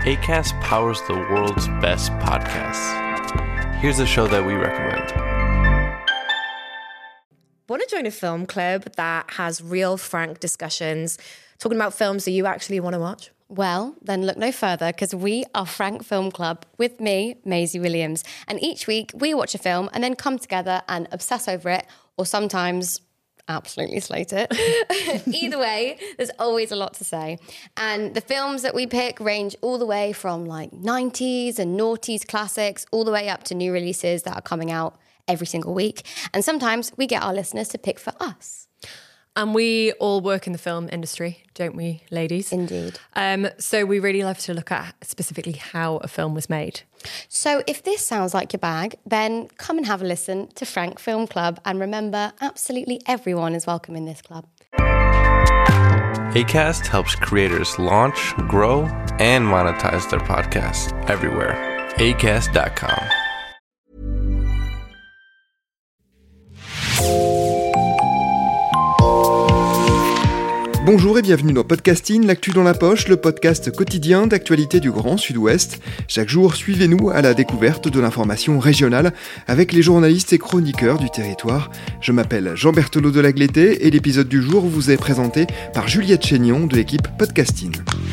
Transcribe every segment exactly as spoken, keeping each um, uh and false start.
Acast powers the world's best podcasts. Here's a show that we recommend. Want to join a film club that has real, frank discussions, talking about films that you actually want to watch? Well, then look no further, because we are Frank Film Club with me, Maisie Williams. And each week we watch a film and then come together and obsess over it, or sometimes absolutely slate it. Either way, there's always a lot to say. And the films that we pick range all the way from like nineties and noughties classics, all the way up to new releases that are coming out every single week. And sometimes we get our listeners to pick for us. And we all work in the film industry, don't we, ladies? Indeed. Um, so we really love to look at specifically how a film was made. So if this sounds like your bag, then come and have a listen to Frank Film Club. And remember, absolutely everyone is welcome in this club. Acast helps creators launch, grow, and monetize their podcasts everywhere. acast dot com. Bonjour et bienvenue dans Podcasting, l'actu dans la poche, le podcast quotidien d'actualité du Grand Sud-Ouest. Chaque jour, suivez-nous à la découverte de l'information régionale avec les journalistes et chroniqueurs du territoire. Je m'appelle Jean Berthelot de Lagleté et l'épisode du jour vous est présenté par Juliette Chénion de l'équipe Podcasting.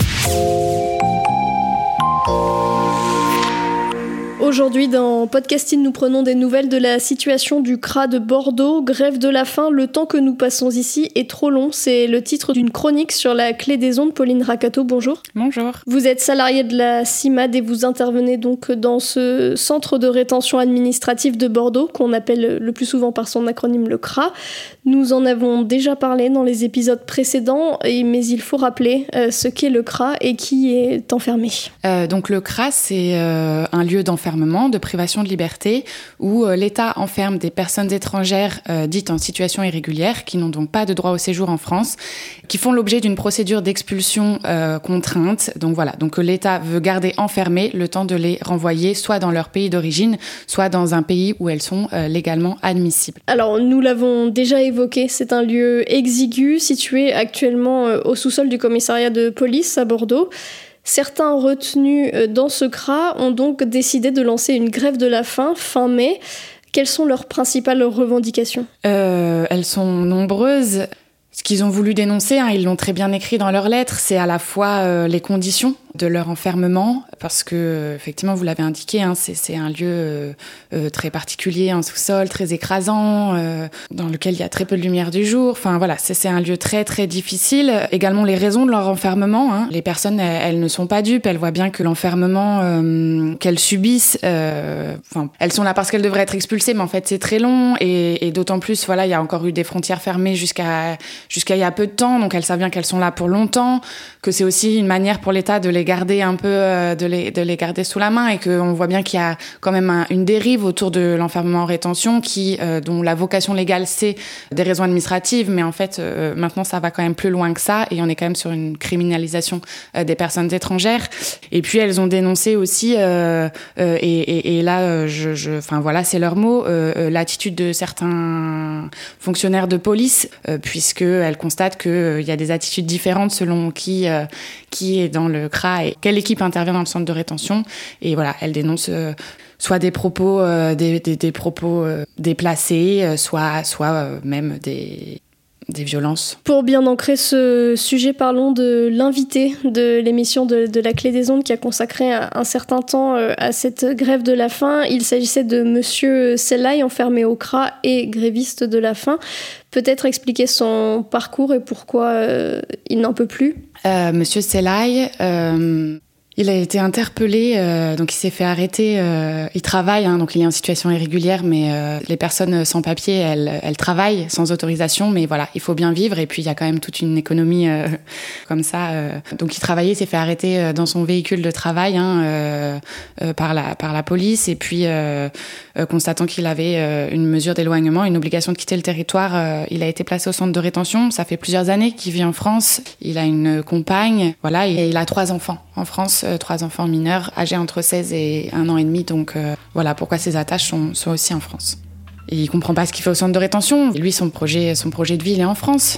Aujourd'hui, dans Podcasting, nous prenons des nouvelles de la situation du C R A de Bordeaux. Grève de la faim, le temps que nous passons ici est trop long. C'est le titre d'une chronique sur la clé des ondes. Pauline Racato, bonjour. Bonjour. Vous êtes salariée de la CIMAD et vous intervenez donc dans ce centre de rétention administrative de Bordeaux, qu'on appelle le plus souvent par son acronyme le C R A. Nous en avons déjà parlé dans les épisodes précédents, mais il faut rappeler euh, ce qu'est le C R A et qui est enfermé. Euh, donc le C R A, c'est euh, un lieu d'enfermement, de privation de liberté, où euh, l'État enferme des personnes étrangères euh, dites en situation irrégulière, qui n'ont donc pas de droit au séjour en France, qui font l'objet d'une procédure d'expulsion euh, contrainte. Donc voilà, donc l'État veut garder enfermées le temps de les renvoyer soit dans leur pays d'origine, soit dans un pays où elles sont euh, légalement admissibles. Alors nous l'avons déjà évoqué, c'est un lieu exigu situé actuellement euh, au sous-sol du commissariat de police à Bordeaux. Certains retenus dans ce C R A ont donc décidé de lancer une grève de la faim fin mai. Quelles sont leurs principales revendications ? euh, Elles sont nombreuses. Ce qu'ils ont voulu dénoncer, hein, ils l'ont très bien écrit dans leurs lettres, c'est à la fois euh, les conditions de leur enfermement, parce que, effectivement, vous l'avez indiqué, hein, c'est, c'est un lieu euh, euh, très particulier, un sous-sol très écrasant, euh, dans lequel il y a très peu de lumière du jour. Enfin, voilà, c'est, c'est un lieu très, très difficile. Également, les raisons de leur enfermement. Hein. Les personnes, elles, elles ne sont pas dupes, elles voient bien que l'enfermement euh, qu'elles subissent, euh, enfin, elles sont là parce qu'elles devraient être expulsées, mais en fait, c'est très long, et, et d'autant plus, voilà, il y a encore eu des frontières fermées jusqu'à, jusqu'à il y a peu de temps, donc elles savent bien qu'elles sont là pour longtemps, que c'est aussi une manière pour l'État de les garder un peu, euh, de, les, de les garder sous la main, et qu'on voit bien qu'il y a quand même un, une dérive autour de l'enfermement en rétention qui, euh, dont la vocation légale c'est des raisons administratives, mais en fait euh, maintenant ça va quand même plus loin que ça, et on est quand même sur une criminalisation euh, des personnes étrangères. Et puis elles ont dénoncé aussi, euh, euh, et, et, et là, euh, je, je, enfin voilà, c'est leur mot, euh, euh, l'attitude de certains fonctionnaires de police, euh, puisque elles constatent qu'il euh, y a des attitudes différentes selon qui, euh, qui est dans le C R A et quelle équipe intervient dans le centre de rétention. Et voilà, elle dénonce euh, soit des propos, euh, des, des, des propos euh, déplacés, euh, soit, soit euh, même des, des violences. Pour bien ancrer ce sujet, parlons de l'invité de l'émission de, de La Clé des Ondes qui a consacré un, un certain temps euh, à cette grève de la faim. Il s'agissait de Monsieur Sellaï, enfermé au C R A et gréviste de la faim. Peut-être expliquer son parcours et pourquoi euh, il n'en peut plus. Euh, Monsieur Sellaï, euh, il a été interpellé, euh, donc il s'est fait arrêter. Euh, il travaille, hein, donc il est en situation irrégulière, mais euh, les personnes sans papier, elles, elles travaillent sans autorisation, mais voilà, il faut bien vivre. Et puis il y a quand même toute une économie euh, comme ça. Euh. Donc il travaillait, il s'est fait arrêter dans son véhicule de travail hein, euh, euh, par la par la police. Et puis euh, euh, constatant qu'il avait euh, une mesure d'éloignement, une obligation de quitter le territoire, euh, il a été placé au centre de rétention. Ça fait plusieurs années qu'il vit en France. Il a une compagne, voilà, et il a trois enfants en France. Euh, trois enfants mineurs âgés entre seize et un an et demi, donc euh, voilà pourquoi ses attaches sont, sont aussi en France. Et il comprend pas ce qu'il fait au centre de rétention. Et lui, son projet, son projet de vie, il est en France.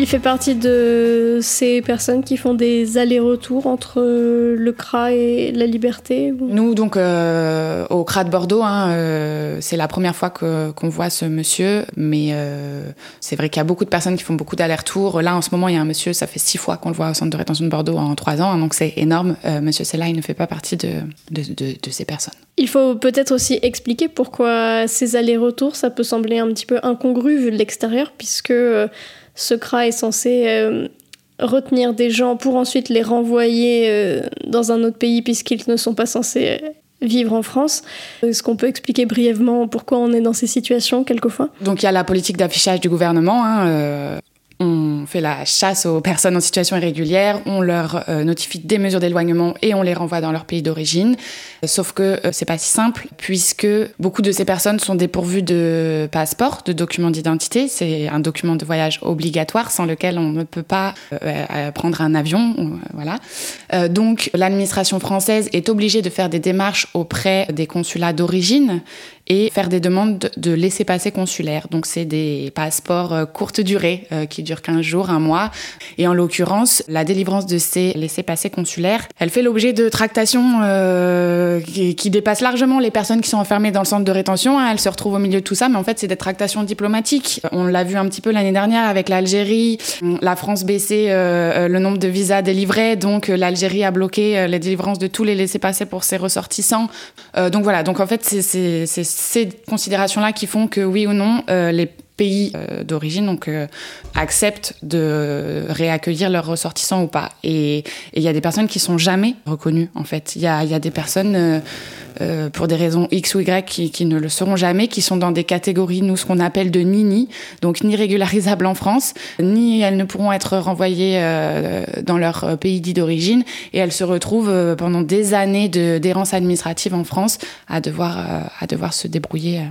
fait partie de ces personnes qui font des allers-retours entre le C R A et la Liberté ou... Nous, donc, euh, au C R A de Bordeaux, hein, euh, c'est la première fois que, qu'on voit ce monsieur, mais euh, c'est vrai qu'il y a beaucoup de personnes qui font beaucoup d'allers-retours. Là, en ce moment, il y a un monsieur, ça fait six fois qu'on le voit au centre de rétention de Bordeaux en trois ans, hein, donc c'est énorme. Euh, monsieur Selaï ne fait pas partie de, de, de, de ces personnes. Il faut peut-être aussi expliquer pourquoi ces allers-retours, ça peut sembler un petit peu incongru vu de l'extérieur, puisque euh, ce C R A est censé euh, retenir des gens pour ensuite les renvoyer euh, dans un autre pays puisqu'ils ne sont pas censés vivre en France. Est-ce qu'on peut expliquer brièvement pourquoi on est dans ces situations quelquefois ? Donc il y a la politique d'affichage du gouvernement, hein, euh... On fait la chasse aux personnes en situation irrégulière, on leur euh, notifie des mesures d'éloignement et on les renvoie dans leur pays d'origine. Sauf que euh, c'est pas si simple, puisque beaucoup de ces personnes sont dépourvues de passeport, de documents d'identité. C'est un document de voyage obligatoire sans lequel on ne peut pas euh, prendre un avion. Euh, voilà. Euh, donc l'administration française est obligée de faire des démarches auprès des consulats d'origine et faire des demandes de laissez-passer consulaires. Donc c'est des passeports euh, courte durée euh, qui durent quinze jours, un mois. Et en l'occurrence, la délivrance de ces laissez-passer consulaires, elle fait l'objet de tractations euh, qui, qui dépassent largement les personnes qui sont enfermées dans le centre de rétention. Hein. Elles se retrouvent au milieu de tout ça, mais en fait c'est des tractations diplomatiques. On l'a vu un petit peu l'année dernière avec l'Algérie. La France baissait euh, le nombre de visas délivrés, donc l'Algérie a bloqué les délivrances de tous les laissez-passer pour ses ressortissants. Euh, donc voilà, donc en fait c'est, c'est, c'est ces considérations-là qui font que oui ou non, euh, les pays euh, d'origine donc, euh, acceptent de réaccueillir leurs ressortissants ou pas. Et il y a des personnes qui ne sont jamais reconnues, en fait. Il y a, y a des personnes, euh, euh, pour des raisons X ou Y, qui, qui ne le seront jamais, qui sont dans des catégories, nous, ce qu'on appelle de nini, donc ni régularisables en France, ni elles ne pourront être renvoyées euh, dans leur pays dit d'origine, et elles se retrouvent euh, pendant des années de, d'errance administrative en France à devoir, euh, à devoir se débrouiller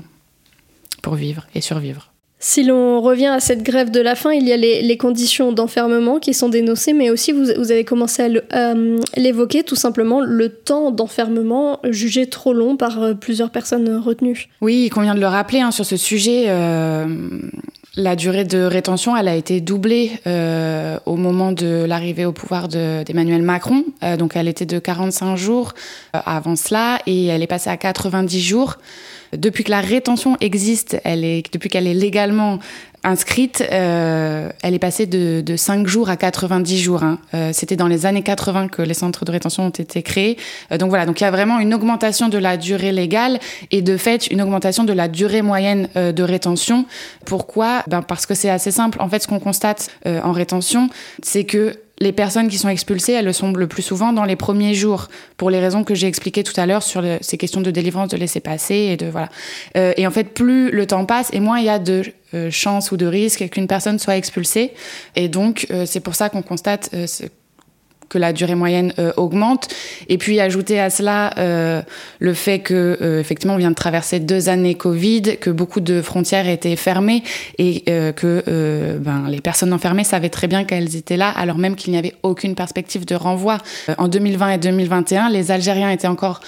pour vivre et survivre. Si l'on revient à cette grève de la faim, il y a les, les conditions d'enfermement qui sont dénoncées, mais aussi vous, vous avez commencé à, le, à l'évoquer, tout simplement le temps d'enfermement jugé trop long par euh, plusieurs personnes retenues. Oui, il convient de le rappeler, hein, sur ce sujet, euh, la durée de rétention, elle a été doublée euh, au moment de l'arrivée au pouvoir de, d'Emmanuel Macron. Euh, donc elle était de quarante-cinq jours euh, avant cela, et elle est passée à quatre-vingt-dix jours. Depuis que la rétention existe, elle est, depuis qu'elle est légalement inscrite, euh, elle est passée de, de cinq jours à quatre-vingt-dix jours. Hein. Euh, c'était dans les années quatre-vingts que les centres de rétention ont été créés. Euh, donc voilà, donc il y a vraiment une augmentation de la durée légale et de fait une augmentation de la durée moyenne euh, de rétention. Pourquoi ? Ben parce que c'est assez simple. En fait, ce qu'on constate euh, en rétention, c'est que les personnes qui sont expulsées, elles le sont le plus souvent dans les premiers jours, pour les raisons que j'ai expliquées tout à l'heure sur le, ces questions de délivrance, de laisser-passer et de voilà. Euh, et en fait, plus le temps passe, et moins il y a de euh, chances ou de risques qu'une personne soit expulsée. Et donc, euh, c'est pour ça qu'on constate euh, que la durée moyenne euh, augmente. Et puis ajouter à cela euh, le fait que euh, effectivement on vient de traverser deux années Covid, que beaucoup de frontières étaient fermées et euh, que euh, ben, les personnes enfermées savaient très bien qu'elles étaient là, alors même qu'il n'y avait aucune perspective de renvoi. Euh, en deux mille vingt et deux mille vingt et un, les Algériens étaient encore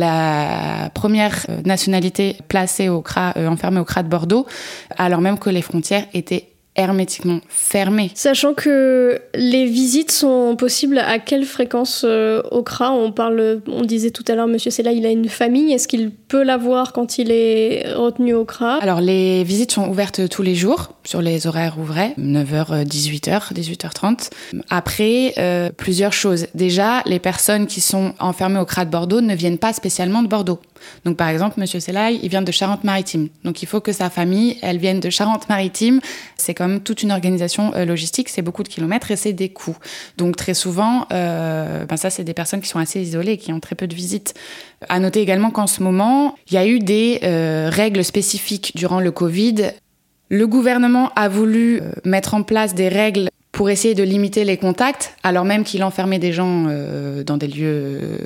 la première nationalité placée au C R A, euh, enfermée au C R A de Bordeaux, alors même que les frontières étaient hermétiquement fermé. Sachant que les visites sont possibles à quelle fréquence euh, au C R A ? On parle, on disait tout à l'heure, Monsieur Selaï, il a une famille. Est-ce qu'il peut l'avoir quand il est retenu au C R A ? Alors, les visites sont ouvertes tous les jours sur les horaires ouvrés, neuf heures, dix-huit heures, dix-huit heures trente. Après, euh, plusieurs choses. Déjà, les personnes qui sont enfermées au C R A de Bordeaux ne viennent pas spécialement de Bordeaux. Donc, par exemple, Monsieur Selaï, il vient de Charente-Maritime. Donc, il faut que sa famille, elle vienne de Charente-Maritime. C'est quand même toute une organisation euh, logistique, c'est beaucoup de kilomètres et c'est des coûts. Donc, très souvent, euh, ben ça, c'est des personnes qui sont assez isolées, qui ont très peu de visites. À noter également qu'en ce moment, il y a eu des euh, règles spécifiques durant le Covid. Le gouvernement a voulu euh, mettre en place des règles pour essayer de limiter les contacts, alors même qu'il enfermait des gens euh, dans des lieux euh,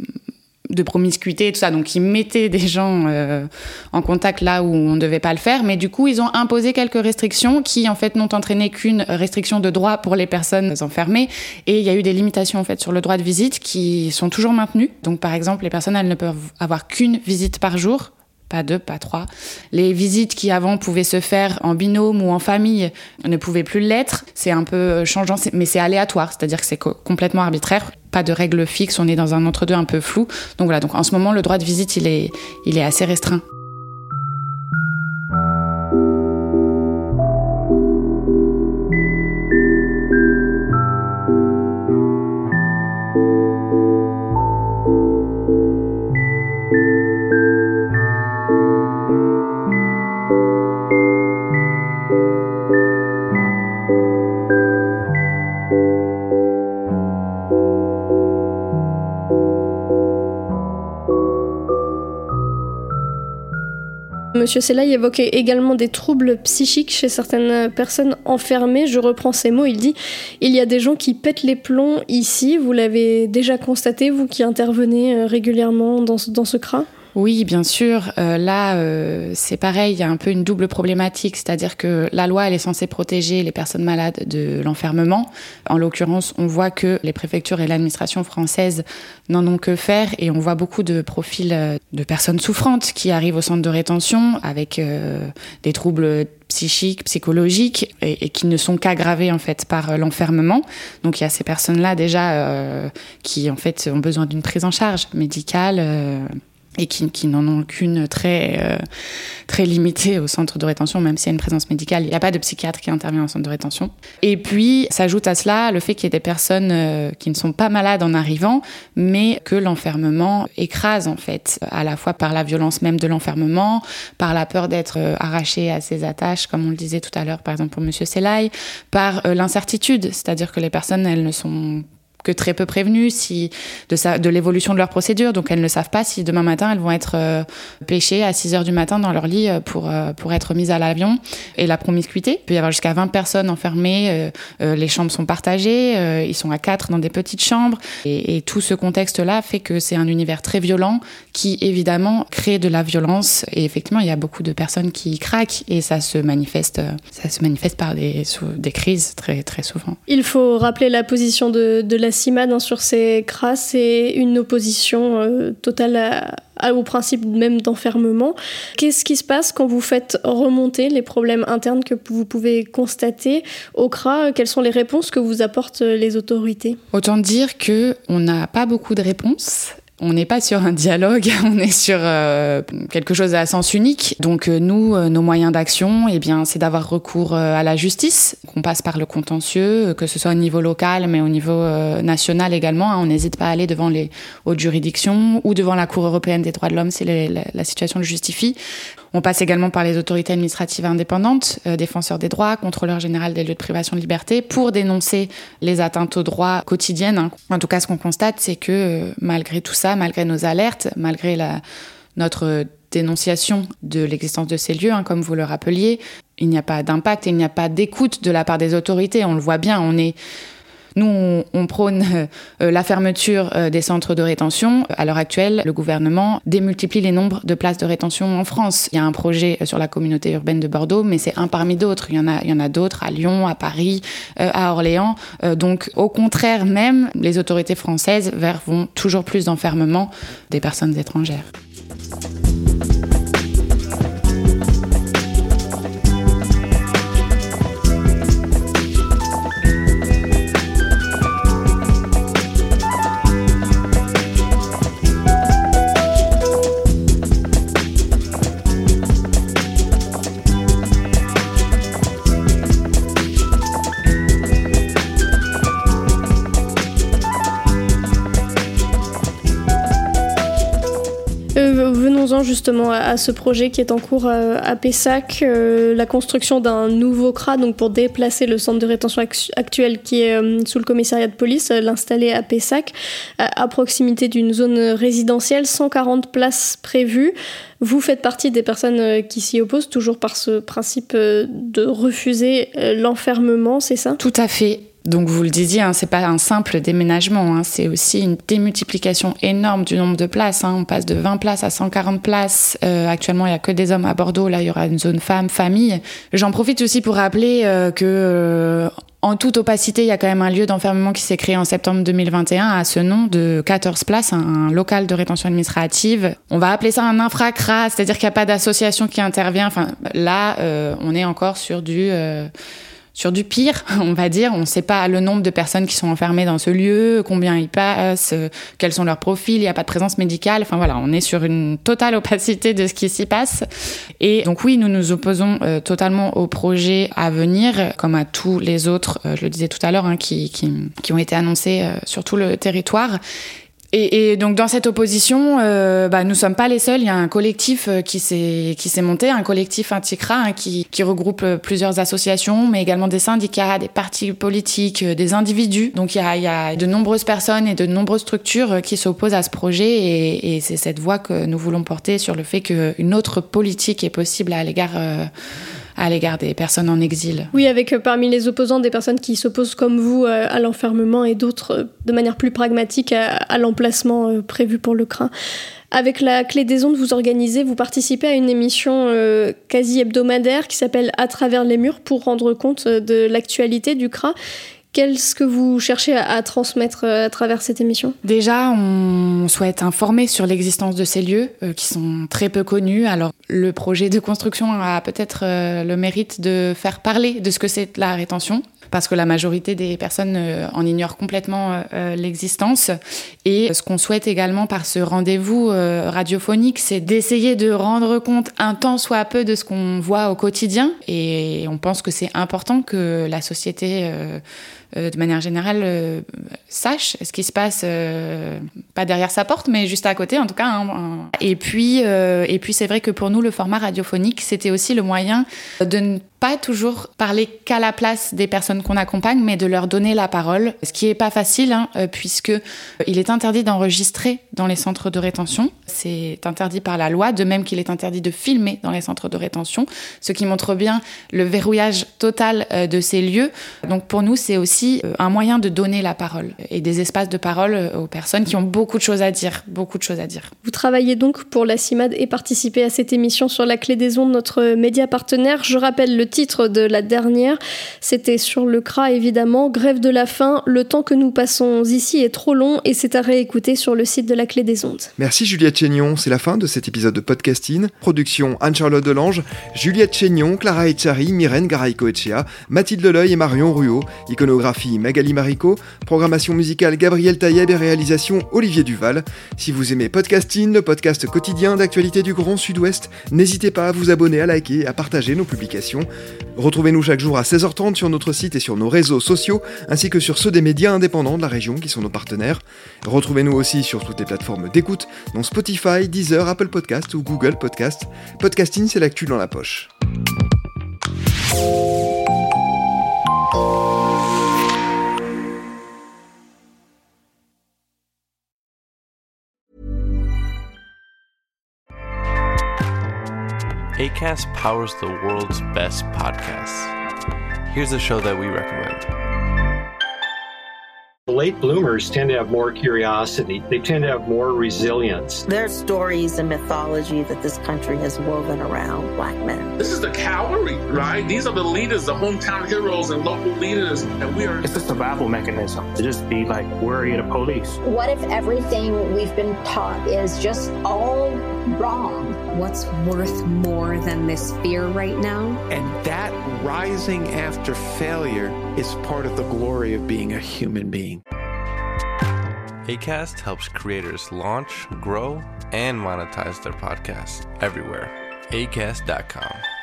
de promiscuité et tout ça. Donc, ils mettaient des gens euh, en contact là où on ne devait pas le faire. Mais du coup, ils ont imposé quelques restrictions qui, en fait, n'ont entraîné qu'une restriction de droit pour les personnes enfermées. Et il y a eu des limitations, en fait, sur le droit de visite qui sont toujours maintenues. Donc, par exemple, les personnes, elles ne peuvent avoir qu'une visite par jour. pas deux, pas trois. Les visites qui avant pouvaient se faire en binôme ou en famille ne pouvaient plus l'être. C'est un peu changeant, mais c'est aléatoire, c'est-à-dire que c'est complètement arbitraire. Pas de règles fixes, on est dans un entre-deux un peu flou. Donc voilà, donc en ce moment, le droit de visite, il est, il est assez restreint. Monsieur Sellaï évoquait également des troubles psychiques chez certaines personnes enfermées. Je reprends ces mots, il dit « Il y a des gens qui pètent les plombs ici ». Vous l'avez déjà constaté, vous qui intervenez régulièrement dans ce, dans ce C R A ? Oui, bien sûr. Euh, là, euh, c'est pareil, il y a un peu une double problématique, c'est-à-dire que la loi, elle est censée protéger les personnes malades de l'enfermement. En l'occurrence, on voit que les préfectures et l'administration française n'en ont que faire et on voit beaucoup de profils de personnes souffrantes qui arrivent au centre de rétention avec euh, des troubles psychiques, psychologiques et, et qui ne sont qu'aggravés en fait par l'enfermement. Donc il y a ces personnes-là déjà euh, qui en fait ont besoin d'une prise en charge médicale. Euh, et qui, qui n'en ont qu'une très, euh, très limitée au centre de rétention, même s'il y a une présence médicale. Il n'y a pas de psychiatre qui intervient au centre de rétention. Et puis, s'ajoute à cela le fait qu'il y ait des personnes euh, qui ne sont pas malades en arrivant, mais que l'enfermement écrase, en fait, à la fois par la violence même de l'enfermement, par la peur d'être euh, arraché à ses attaches, comme on le disait tout à l'heure, par exemple pour Monsieur Sellaï, par euh, l'incertitude, c'est-à-dire que les personnes, elles ne sont que très peu prévenues si, de, sa, de l'évolution de leur procédure. Donc, elles ne savent pas si demain matin, elles vont être euh, pêchées à six heures du matin dans leur lit pour, euh, pour être mises à l'avion. Et la promiscuité, il peut y avoir jusqu'à vingt personnes enfermées. Euh, euh, les chambres sont partagées. Euh, ils sont à quatre dans des petites chambres. Et, et tout ce contexte-là fait que c'est un univers très violent qui, évidemment, crée de la violence. Et effectivement, il y a beaucoup de personnes qui craquent et ça se manifeste, ça se manifeste par des, des crises très, très souvent. Il faut rappeler la position de, de la CIMAD hein, sur ces C R A, c'est une opposition euh, totale à, à, au principe même d'enfermement. Qu'est-ce qui se passe quand vous faites remonter les problèmes internes que vous pouvez constater au C R A ? Quelles sont les réponses que vous apportent les autorités ? Autant dire qu'on n'a pas beaucoup de réponses. On n'est pas sur un dialogue, on est sur euh, quelque chose à sens unique. Donc euh, nous, euh, nos moyens d'action, eh bien, c'est d'avoir recours euh, à la justice. On passe par le contentieux, que ce soit au niveau local, mais au niveau euh, national également. Hein. On n'hésite pas à aller devant les hautes juridictions ou devant la Cour européenne des droits de l'homme si les, la, la situation le justifie. On passe également par les autorités administratives indépendantes, euh, défenseurs des droits, contrôleur général des lieux de privation de liberté, pour dénoncer les atteintes aux droits quotidiennes. Hein. En tout cas, ce qu'on constate, c'est que euh, malgré tout ça, malgré nos alertes, malgré la, notre dénonciation de l'existence de ces lieux, hein, comme vous le rappeliez, il n'y a pas d'impact, il n'y a pas d'écoute de la part des autorités. On le voit bien, on est... Nous, on, on prône euh, la fermeture euh, des centres de rétention. À l'heure actuelle, le gouvernement démultiplie les nombres de places de rétention en France. Il y a un projet sur la communauté urbaine de Bordeaux, mais c'est un parmi d'autres. Il y en a, il y en a d'autres à Lyon, à Paris, euh, à Orléans. Euh, donc, au contraire même, les autorités françaises vont toujours plus d'enfermement des personnes étrangères. Venons-en justement à ce projet qui est en cours à Pessac, euh, la construction d'un nouveau C R A, donc pour déplacer le centre de rétention actuel qui est euh, sous le commissariat de police, euh, l'installer à Pessac, à, à proximité d'une zone résidentielle, cent quarante places prévues. Vous faites partie des personnes qui s'y opposent, toujours par ce principe de refuser l'enfermement, c'est ça ? Tout à fait. Donc vous le disiez, hein, c'est pas un simple déménagement, hein, c'est aussi une démultiplication énorme du nombre de places. Hein. On passe de vingt places à cent quarante places. Euh, actuellement, il n'y a que des hommes à Bordeaux. Là, il y aura une zone femmes, famille. J'en profite aussi pour rappeler euh, que... Euh, En toute opacité, il y a quand même un lieu d'enfermement qui s'est créé en septembre deux mille vingt et un à ce nom de quatorze places, un local de rétention administrative. On va appeler ça un infracrat, c'est-à-dire qu'il n'y a pas d'association qui intervient. Enfin, là, euh, on est encore sur du... Euh, Sur du pire, on va dire. On ne sait pas le nombre de personnes qui sont enfermées dans ce lieu, combien ils passent, euh, quels sont leurs profils, il n'y a pas de présence médicale. Enfin voilà, on est sur une totale opacité de ce qui s'y passe. Et donc oui, nous nous opposons euh, totalement au projet à venir, comme à tous les autres, euh, je le disais tout à l'heure, hein, qui, qui, qui ont été annoncés euh, sur tout le territoire. Et, et donc dans cette opposition, euh, bah, nous sommes pas les seuls. Il y a un collectif euh, qui s'est qui s'est monté, un collectif anti-C R A hein, qui qui regroupe euh, plusieurs associations, mais également des syndicats, des partis politiques, euh, des individus. Donc il y a il y a de nombreuses personnes et de nombreuses structures euh, qui s'opposent à ce projet, et, et c'est cette voix que nous voulons porter sur le fait qu'une autre politique est possible à l'égard euh, à l'égard des personnes en exil. Oui, avec euh, parmi les opposants des personnes qui s'opposent comme vous euh, à l'enfermement et d'autres euh, de manière plus pragmatique à, à l'emplacement euh, prévu pour le C R A. Avec la Clé des Ondes, vous organisez, vous participez à une émission euh, quasi hebdomadaire qui s'appelle À travers les murs pour rendre compte de l'actualité du C R A. Qu'est-ce que vous cherchez à, à transmettre à travers cette émission ? Déjà, on souhaite informer sur l'existence de ces lieux euh, qui sont très peu connus. Alors, le projet de construction a peut-être euh, le mérite de faire parler de ce que c'est la rétention, parce que la majorité des personnes euh, en ignorent complètement euh, l'existence. Et ce qu'on souhaite également par ce rendez-vous euh, radiophonique, c'est d'essayer de rendre compte un tant soit peu de ce qu'on voit au quotidien. Et on pense que c'est important que la société... Euh, Euh, de manière générale, euh, sache ce qui se passe, euh, pas derrière sa porte, mais juste à côté, en tout cas. Hein, hein. Et puis, euh, et puis, c'est vrai que pour nous, le format radiophonique, c'était aussi le moyen de ne pas toujours parler qu'à la place des personnes qu'on accompagne, mais de leur donner la parole, ce qui est pas facile, hein, puisque il est interdit d'enregistrer dans les centres de rétention. C'est interdit par la loi, de même qu'il est interdit de filmer dans les centres de rétention, ce qui montre bien le verrouillage total de ces lieux. Donc pour nous, c'est aussi un moyen de donner la parole et des espaces de parole aux personnes qui ont beaucoup de choses à dire, beaucoup de choses à dire. Vous travaillez donc pour la CIMAD et participez à cette émission sur la Clé des Ondes, notre média partenaire. Je rappelle le titre de la dernière, c'était sur le C R A évidemment, Grève de la faim, le temps que nous passons ici est trop long, et c'est à réécouter sur le site de la Clé des Ondes. Merci Juliette Chénion, c'est la fin de cet épisode de Podcasting. Production Anne-Charlotte Delange, Juliette Chénion, Clara Echari, Myrène Garay-Coetchea, Mathilde Leleuil et Marion Ruot, iconographie Magali Marico, programmation musicale Gabriel Taïeb et réalisation Olivier Duval. Si vous aimez Podcasting, le podcast quotidien d'actualité du Grand Sud-Ouest, n'hésitez pas à vous abonner, à liker et à partager nos publications. Retrouvez-nous chaque jour à seize heures trente sur notre site et sur nos réseaux sociaux, ainsi que sur ceux des médias indépendants de la région qui sont nos partenaires. Retrouvez-nous aussi sur toutes les plateformes d'écoute, dont Spotify, Deezer, Apple Podcast ou Google Podcast. Podcasting, c'est l'actu dans la poche. Acast powers the world's best podcasts. Here's a show that we recommend. Late bloomers tend to have more curiosity. They tend to have more resilience. There's stories and mythology that this country has woven around Black men. This is the cavalry, right? These are the leaders, the hometown heroes and local leaders, and we are... It's a survival mechanism to just be like worried of police. What if everything we've been taught is just all wrong? What's worth more than this fear right now? And that rising after failure is part of the glory of being a human being. Acast helps creators launch, grow, and monetize their podcasts everywhere. acast dot com.